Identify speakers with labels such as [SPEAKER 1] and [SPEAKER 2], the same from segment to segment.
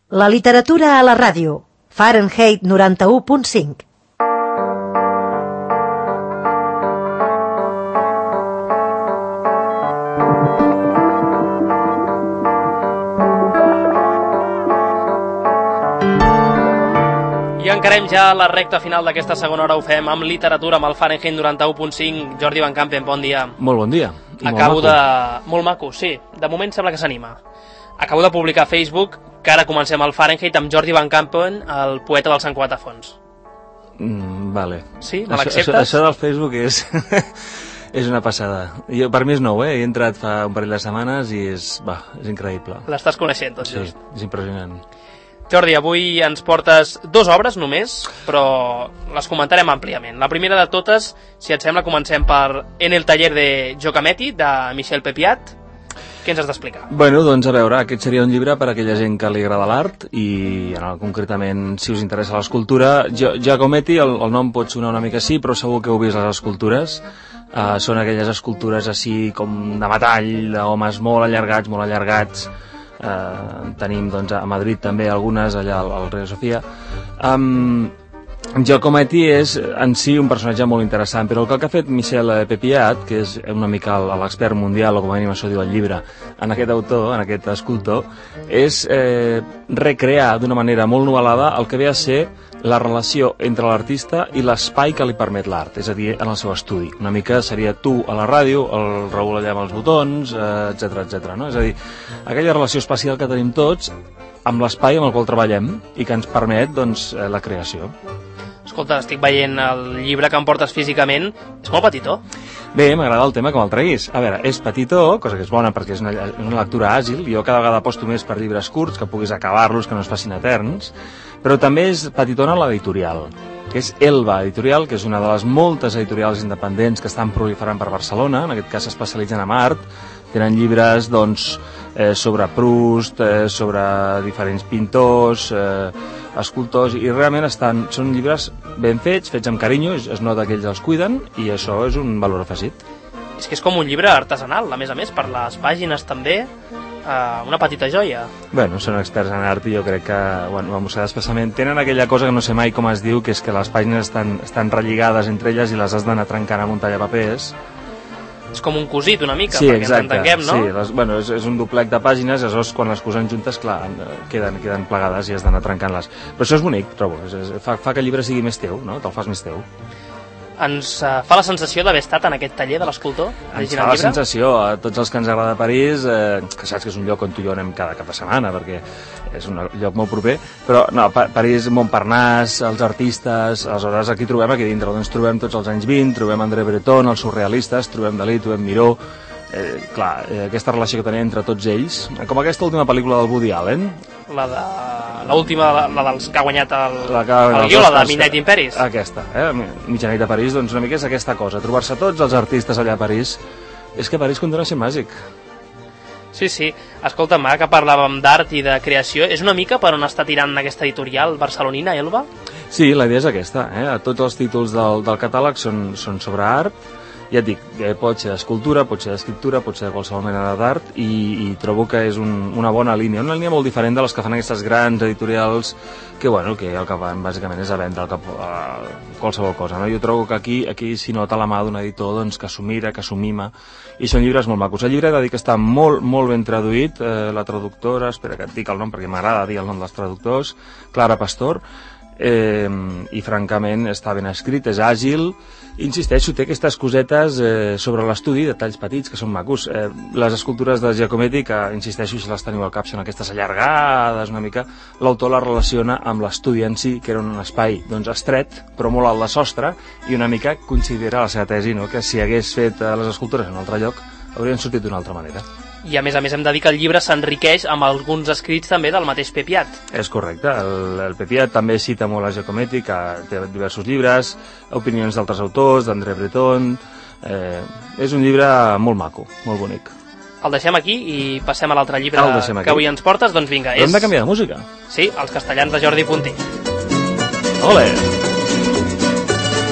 [SPEAKER 1] La literatura a la ràdio. Fahrenheit 91.5.
[SPEAKER 2] I encarem ja la recta final d'aquesta segona hora. Ho fem amb literatura, amb el Fahrenheit 91.5. Jordi Van Campen, bon dia.
[SPEAKER 3] Molt bon dia.
[SPEAKER 2] Acabo de... Molt maco, sí. De moment sembla que s'anima. Acabo de publicar a Facebook que ara comencem el Fahrenheit amb Jordi Van Campen, el poeta del Sant Cugat a Fons.
[SPEAKER 3] Vale.
[SPEAKER 2] Sí? Me l'acceptes?
[SPEAKER 3] Això del Facebook és... és una passada. Per mi és nou, He entrat fa un parell de setmanes i és increïble.
[SPEAKER 2] L'estàs coneixent, tot
[SPEAKER 3] just. Sí, és impressionant.
[SPEAKER 2] Jordi, avui ens portes 2 obres només, però les comentarem àmpliament. La primera de totes, si et sembla, comencem per En el taller de Giacometti, de Michel Pepiat. Què ens has d'explicar?
[SPEAKER 3] Bueno, doncs a veure, aquest seria un llibre per a aquella gent que li agrada l'art i concretament si us interessa l'escultura. Giacometti, el nom pot sonar una mica així, però segur que heu vist les escultures. Són aquelles escultures així com de metall, d'homes molt allargats. Tenim doncs, a Madrid també algunes, allà al Reina Sofia. Giacometti és en si un personatge molt interessant, però el que ha fet Michel Pepiat, que és una mica l'expert mundial, o com a mínim això diu el llibre, en aquest autor, en aquest escultor, és recrear d'una manera molt novel·lada el que ve a ser la relació entre l'artista i l'espai que li permet l'art, és a dir, en el seu estudi. Una mica seria tu a la ràdio, el Raül allà amb els botons, etc. No? És a dir, aquella relació espacial que tenim tots amb l'espai amb el qual treballem i que ens permet, doncs, la creació.
[SPEAKER 2] Escolta, estic veient el llibre que em portes físicament. És molt petitó.
[SPEAKER 3] Bé, m'agrada el tema que me'l treguis. A veure, és petitó, cosa que és bona perquè és una lectura àgil. Jo cada vegada aposto més per llibres curts, que puguis acabar-los, que no es facin eterns. Però també és petitona l'editorial, que és Elba Editorial, que és una de les moltes editorials independents que estan proliferant per Barcelona. En aquest cas s'especialitzen en art. Tenen llibres, doncs, sobre Proust, sobre diferents pintors, escultors, i realment són llibres ben fets amb carinyo, es nota que ells els cuiden, i això és un valor afegit.
[SPEAKER 2] És que és com un llibre artesanal, a més, per les pàgines també, una petita joia.
[SPEAKER 3] Bueno, són experts en art i jo crec que, especialment, tenen aquella cosa que no sé mai com es diu, que és que les pàgines estan relligades entre elles i les has d'anar trencant amb un tallapapers.
[SPEAKER 2] És com un cosit una mica,
[SPEAKER 3] sí,
[SPEAKER 2] perquè
[SPEAKER 3] exacte,
[SPEAKER 2] ens entenguem, no?
[SPEAKER 3] Sí, és un doblec de pàgines, aleshores quan les posen juntes, clar, queden plegades i has d'anar trencant-les. Però això és bonic, trobo, fa que el llibre sigui més teu, no? Te'l fas més teu.
[SPEAKER 2] Ens fa la sensació d'haver estat en aquest taller de l'escultor?
[SPEAKER 3] Ens fa la sensació, a tots els que ens agrada París, que saps que és un lloc on tu i jo anem cada cap de setmana, perquè és un lloc molt proper, però no, París, Montparnasse, els artistes, aleshores aquí dintre, doncs trobem tots els anys 20, trobem André Breton, els surrealistes, trobem Dalí, trobem Miró, aquesta relació que tenen entre tots ells, com aquesta última pel·lícula del Woody Allen.
[SPEAKER 2] L'última, la dels que ha guanyat el guió, la de Midnight in Paris.
[SPEAKER 3] Aquesta, Mitjanit a París, doncs una mica és aquesta cosa, trobar-se tots els artistes allà a París. És que París continua sent màgic.
[SPEAKER 2] Sí. Escolta'm, ara que parlàvem d'art i de creació, és una mica per on està tirant aquesta editorial barcelonina, Elba?
[SPEAKER 3] Sí, la idea és aquesta, Tots els títols del catàleg són sobre art. Ja et dic, pot ser d'escultura, pot ser d'escriptura, pot ser de qualsevol mena d'art, i trobo que és una bona línia, una línia molt diferent de les que fan aquestes grans editorials que el que fan bàsicament és a vendre qualsevol cosa, no? Jo trobo que aquí s'hi nota la mà d'un editor, doncs, que s'ho mira, que s'ho mima, i són llibres molt macos. El llibre he de dir que està molt, molt ben traduït, la traductora, espera que et dic el nom perquè m'agrada dir el nom dels traductors, Clara Pastor, i francament està ben escrit, és àgil. Insisteixo, té aquestes cosetes sobre l'estudi, detalls petits que són macos. Les escultures de Giacometti, que insisteixo, si les teniu al cap, són aquestes allargades una mica, l'autor les relaciona amb l'estudi en si, que era un espai estret, però molt alt de sostre, i una mica considera la seva tesi, que si hagués fet les escultures en un altre lloc haurien sortit d'una altra manera.
[SPEAKER 2] I a més hem de dir que el llibre s'enriqueix amb alguns escrits també del mateix Pepiat.
[SPEAKER 3] És correcte, el Pepiat també cita molt a Giacometti, que té diversos llibres, opinions d'altres autors, d'André Breton. És un llibre molt maco, molt bonic.
[SPEAKER 2] El deixem aquí i passem a l'altre llibre que avui ens portes. Doncs vinga,
[SPEAKER 3] hem de canviar de música.
[SPEAKER 2] Sí, Els castellans de Jordi Puntí.
[SPEAKER 3] Ole!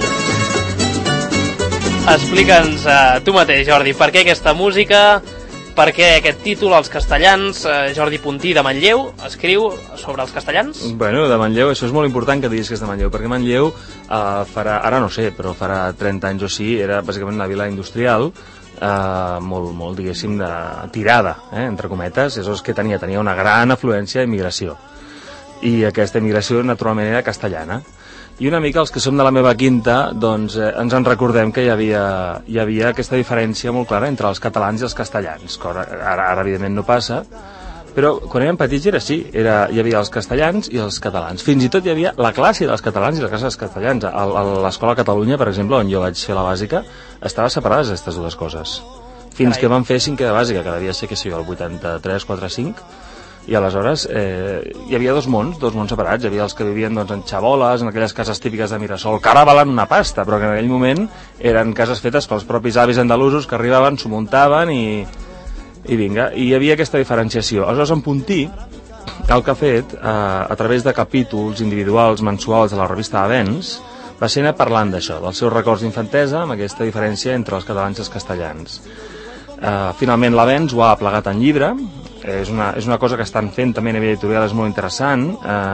[SPEAKER 2] Explica'ns tu mateix, Jordi, per què aquesta música Per què aquest títol, Els castellans? Jordi Puntí, de Manlleu, escriu sobre els castellans?
[SPEAKER 3] Bueno, de Manlleu, això és molt important que diguis que és de Manlleu, perquè Manlleu farà, ara no sé, però farà 30 anys o sí, era bàsicament una vila industrial, molt, diguéssim, de tirada, entre cometes, és el que tenia una gran afluència d'immigració. I aquesta immigració, naturalment, era castellana. I una mica els que som de la meva quinta, doncs ens en recordem que hi havia aquesta diferència molt clara entre els catalans i els castellans, que ara evidentment no passa, però quan érem petits era així, hi havia els castellans i els catalans. Fins i tot hi havia la classe dels catalans i la classe dels castellans. A l'Escola Catalunya, per exemple, on jo vaig fer la bàsica, estava separades aquestes dues coses. Fins que vam fer 5è de bàsica, que devia ser, què sé jo, el 83, 4, 5, i aleshores hi havia dos mons separats. Hi havia els que vivien en xaboles, en aquelles cases típiques de Mirasol, que ara valen una pasta, però que en aquell moment eren cases fetes pels propis avis andalusos que arribaven, s'ho muntaven i vinga. I hi havia aquesta diferenciació. Aleshores, en Puntí, el que ha fet, a través de capítols individuals mensuals de la revista Avenç, va ser anar parlant d'això, dels seus records d'infantesa, amb aquesta diferència entre els catalans i els castellans. Finalment l'Avenç ho ha plegat en llibre. És una cosa que estan fent també a nivell editorial, és molt interessant.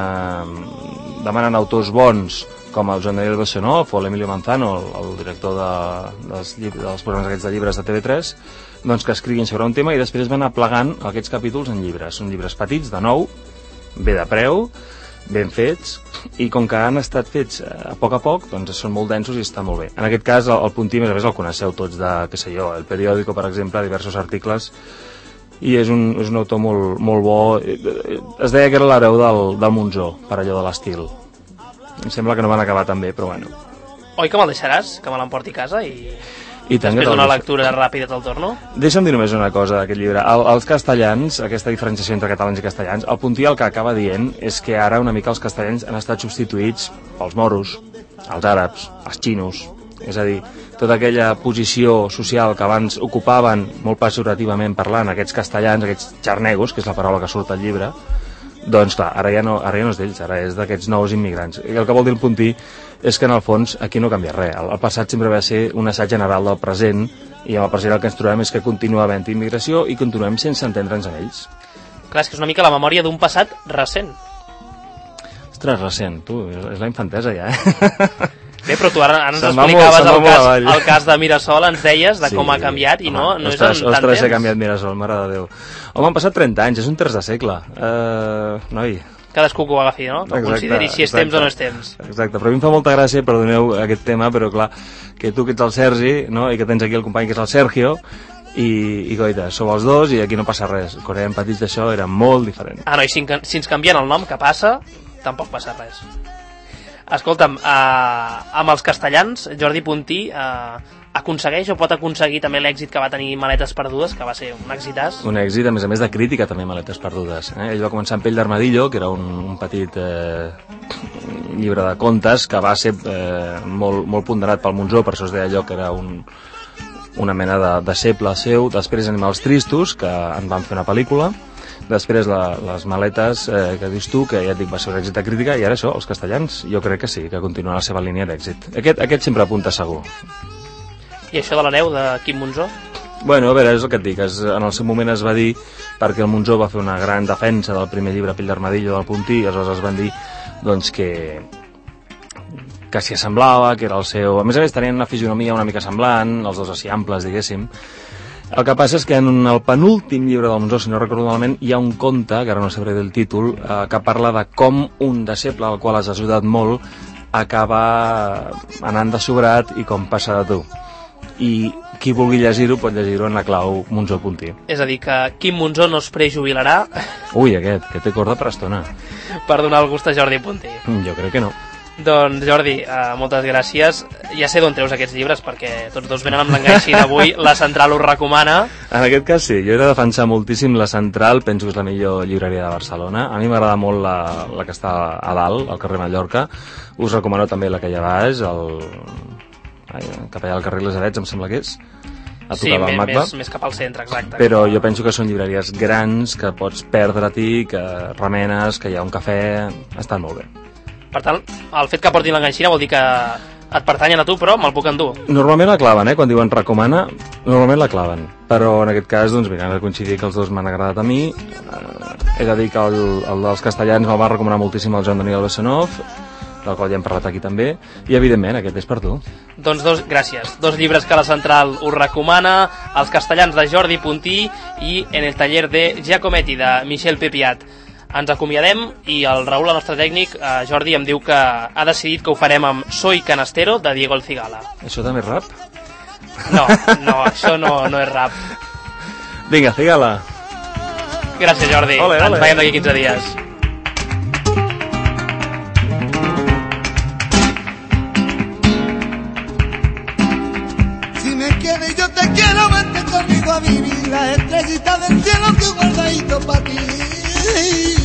[SPEAKER 3] Demanen autors bons com el Joan Daniel Bessonov o l'Emilio Manzano, el director dels programes aquests de llibres de TV3, doncs que escriguin sobre un tema i després van aplegant aquests capítols en llibres. Són llibres petits, de nou, bé de preu, ben fets, i com que han estat fets a poc, doncs són molt densos i estan molt bé. En aquest cas, el Puntí, més a més, el coneixeu tots de, què sé jo, El Periódico, per exemple, diversos articles, i és un autor molt bo. Es deia que era l'hereu del Monzó, per allò de l'estil. Em sembla que no van acabar tan bé, però bueno.
[SPEAKER 2] Oi que me'l deixaràs? Que me l'emporti a casa i
[SPEAKER 3] tant,
[SPEAKER 2] després d'una lectura ràpida te'l torno?
[SPEAKER 3] Deixa'm dir només una cosa d'aquest llibre. Els castellans, aquesta diferenciació entre catalans i castellans, el Puntí el que acaba dient és que ara una mica els castellans han estat substituïts pels moros, els àrabs, els xinos. És a dir, tota aquella posició social que abans ocupaven, molt pejorativament parlant, aquests castellans, aquests xarnegos, que és la paraula que surt al llibre, doncs clar, ara ja no és d'ells, ara és d'aquests nous immigrants. I el que vol dir el Puntí és que en el fons aquí no canvia res. El passat sempre va ser un assaig general del present, i amb el present el que ens trobem és que continua havent immigració i continuem sense entendre'ns amb ells.
[SPEAKER 2] Clar, és que és una mica la memòria d'un passat recent.
[SPEAKER 3] Ostres, recent, tu, és la infantesa ja, eh?
[SPEAKER 2] Bé, però tu ara ens explicaves el cas de Mirasol, ens deies de com ha canviat i no és en tant temps.
[SPEAKER 3] Ostres, he canviat Mirasol, mare de Déu. Home, han passat 30 anys, és un terç de segle. Noi.
[SPEAKER 2] Cadascú que ho agafi, no? Que ho consideri si és temps o no és temps.
[SPEAKER 3] Exacte, però a mi em fa molta gràcia, perdoneu aquest tema, però clar, que tu que ets el Sergi, no? I que tens aquí el company que és el Sergio, i coita, sou els dos i aquí no passa res. Quan érem petits d'això era molt diferent.
[SPEAKER 2] No, i si ens canvien el nom, què passa? Tampoc passa res. Escolta'm, amb els castellans, Jordi Puntí aconsegueix o pot aconseguir també l'èxit que va tenir Maletes perdudes, que va ser un èxitàs?
[SPEAKER 3] Un èxit, a més de crítica també, Maletes perdudes. Ell va començar amb Pell d'armadillo, que era un petit llibre de contes que va ser molt ponderat pel Monzó, per això es deia allò que era una mena de seble seu. Després Animals tristos, que en van fer una pel·lícula. Després les Maletes, que dius tu, que ja et dic, va ser un èxit de crítica, i ara això, els castellans, jo crec que sí, que continua la seva línia d'èxit. Aquest sempre apunta segur.
[SPEAKER 2] I això de l'hereu de Quim Monzó?
[SPEAKER 3] Bueno, a veure, és el que et dic, en el seu moment es va dir, perquè el Monzó va fer una gran defensa del primer llibre, Pell d'armadillo, del Puntí, i aleshores es van dir doncs, que s'hi assemblava, que era el seu... A més tenien una fisionomia una mica semblant, els dos així amples, diguéssim. El que passa és que en el penúltim llibre del Monzó, si no recordo malament, hi ha un conte, que ara no sabré del títol, que parla de com un deixeble, al qual has ajudat molt, acaba anant de sobrat i com passa de tu. I qui vulgui llegir-ho pot llegir-ho en la clau Monzó-Puntí.
[SPEAKER 2] És a dir, que Quim Monzó no es prejubilarà...
[SPEAKER 3] Ui, que té corda per estona.
[SPEAKER 2] Per donar el gust a Jordi Puntí.
[SPEAKER 3] Jo crec que no.
[SPEAKER 2] Doncs Jordi, moltes gràcies. Ja sé d'on treus aquests llibres, perquè tots dos venen amb l'enganxí d'avui. La Central us recomana.
[SPEAKER 3] En aquest cas sí, jo he de defensar moltíssim la Central, penso que és la millor llibreria de Barcelona. A mi m'agrada molt la que està a dalt, al carrer Mallorca. Us recomano també la que hi ha baix, cap allà al carrer Elisabets, em sembla que és.
[SPEAKER 2] Sí, més cap al centre, exacte.
[SPEAKER 3] Però jo penso que són llibreries grans, que pots perdre-t'hi, que remenes, que hi ha un cafè... Estan molt bé.
[SPEAKER 2] Per tant, el fet que portin l'enganxina vol dir que et pertanyen a tu, però me'l puc endur.
[SPEAKER 3] Normalment la claven, quan diuen recomana, normalment la claven. Però en aquest cas, doncs mira, ha de coincidir que els dos m'han agradat a mi. He de dir que el dels castellans me'l va recomanar moltíssim el Joan Daniel Bessanov, del qual ja hem parlat aquí també, i evidentment aquest és per tu.
[SPEAKER 2] Doncs gràcies. 2 llibres que la Central us recomana, Els castellans de Jordi Puntí i En el taller de Giacometti de Michel Pepiat. Ens acomiadem i el Raül, el nostre tècnic, Jordi, em diu que ha decidit que ho farem amb Soy Canastero de Diego El Cigala.
[SPEAKER 3] Això també és rap?
[SPEAKER 2] No, això no és rap.
[SPEAKER 3] Vinga, Cigala.
[SPEAKER 2] Gràcies, Jordi.
[SPEAKER 3] Ole.
[SPEAKER 2] Ens veiem d'aquí 15 dies.
[SPEAKER 4] Si me quieres yo te quiero, vente conmigo a vivir la estrellita del cielo que guardadito para ti.